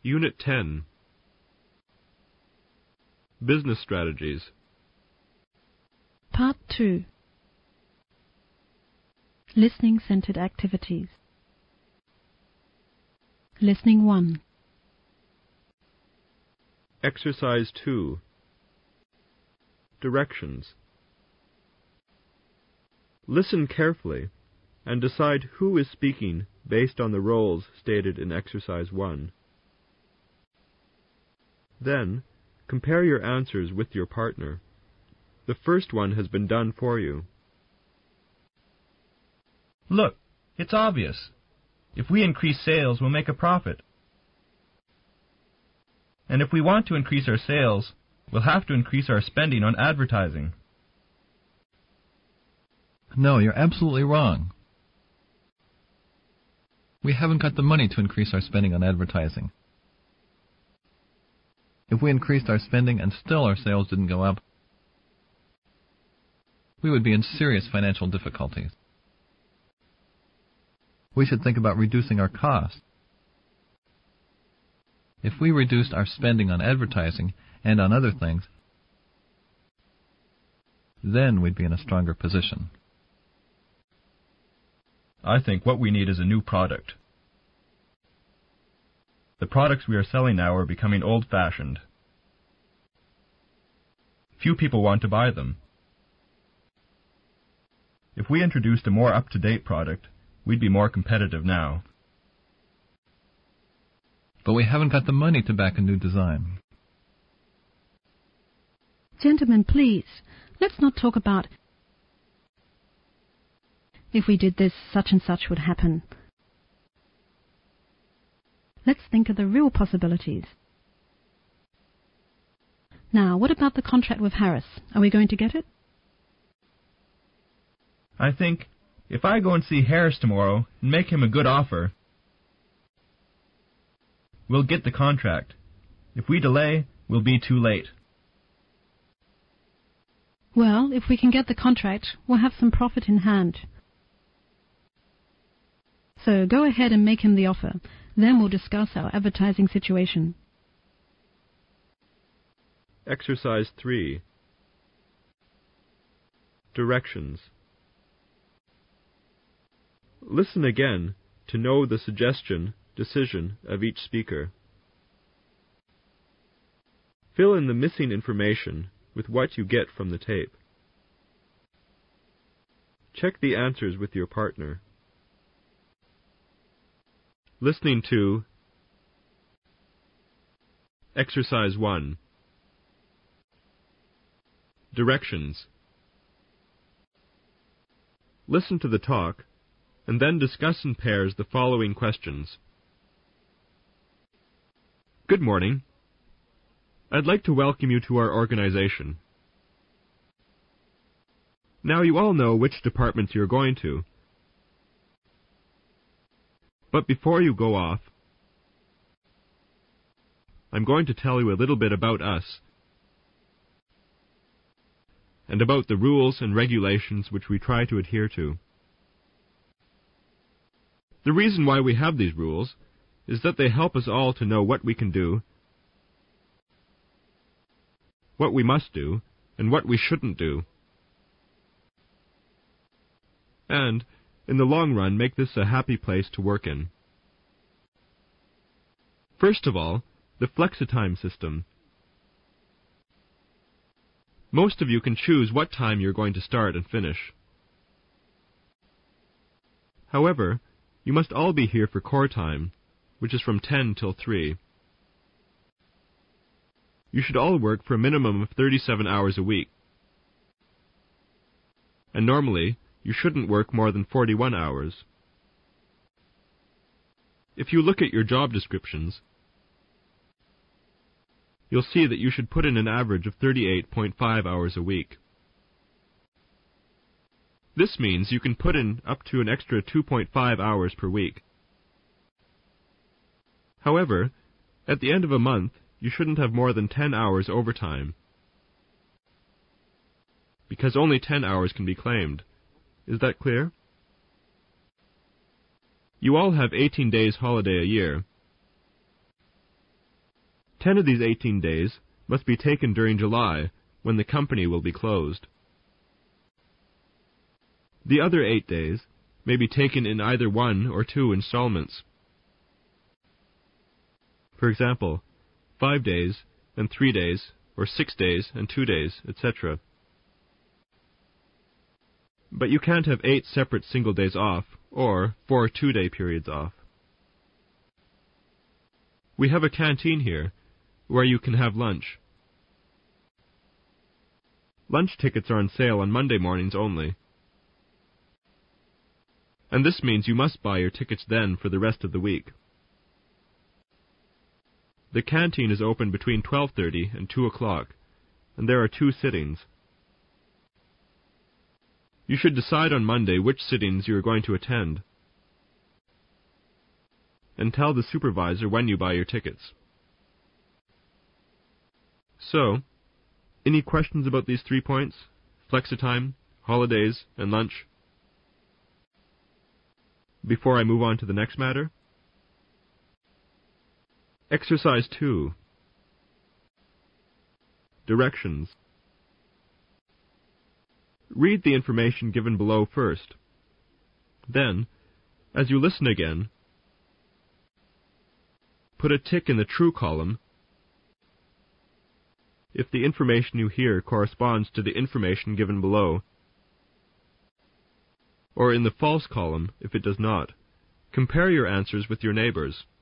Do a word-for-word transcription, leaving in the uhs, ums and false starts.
Unit ten. Business Strategies. Part two. Listening-centered activities. Listening one. Exercise two. Directions. Listen carefully and decide who is speaking based on the roles stated in Exercise one. Then, compare your answers with your partner. The first one has been done for you. Look, it's obvious. If we increase sales, we'll make a profit. And if we want to increase our sales, we'll have to increase our spending on advertising. No, you're absolutely wrong. We haven't got the money to increase our spending on advertising. If we increased our spending and still our sales didn't go up, we would be in serious financial difficulties. We should think about reducing our costs. If we reduced our spending on advertising and on other things, then we'd be in a stronger position. I think what we need is a new product. The products we are selling now are becoming old-fashioned. Few people want to buy them. If we introduced a more up-to-date product, we'd be more competitive now. But we haven't got the money to back a new design. Gentlemen, please, let's not talk about if we did this, such and such would happen. Let's think of the real possibilities. Now, what about the contract with Harris? Are we going to get it? I think if I go and see Harris tomorrow and make him a good offer, we'll get the contract. If we delay, we'll be too late. Well, if we can get the contract, we'll have some profit in hand. So go ahead and make him the offer. Then we'll discuss our advertising situation. Exercise three. Directions. Listen again to know the suggestion, decision of each speaker. Fill in the missing information with what you get from the tape. Check the answers with your partner. Listening to Exercise one. Directions. Listen to the talk and then discuss in pairs the following questions. Good morning. I'd like to welcome you to our organization. Now you all know which departments you're going to. But before you go off, I'm going to tell you a little bit about us and about the rules and regulations which we try to adhere to. The reason why we have these rules is that they help us all to know what we can do, what we must do, and what we shouldn't do. And, in the long run, make this a happy place to work in. First of all, the flexitime system. Most of you can choose what time you're going to start and finish. However, you must all be here for core time, which is from ten till three. You should all work for a minimum of thirty-seven hours a week. And normally, you shouldn't work more than forty-one hours. If you look at your job descriptions, you'll see that you should put in an average of thirty-eight point five hours a week. This means you can put in up to an extra two point five hours per week. However, at the end of a month, you shouldn't have more than ten hours overtime, because only ten hours can be claimed. Is that clear? You all have eighteen days holiday a year. Ten of these eighteen days must be taken during July, when the company will be closed. The other eight days may be taken in either one or two installments. For example, five days and three days, or six days and two days, et cetera. But you can't have eight separate single days off, or four two-day periods off. We have a canteen here, where you can have lunch. Lunch tickets are on sale on Monday mornings only. And this means you must buy your tickets then for the rest of the week. The canteen is open between twelve thirty and two o'clock, and there are two sittings. You should decide on Monday which sittings you are going to attend, and tell the supervisor when you buy your tickets. So, any questions about these three points? Flexitime, holidays, and lunch? Before I move on to the next matter? Exercise two. Directions. Read the information given below first. Then, as you listen again, put a tick in the true column if the information you hear corresponds to the information given below, or in the false column if it does not. Compare your answers with your neighbors.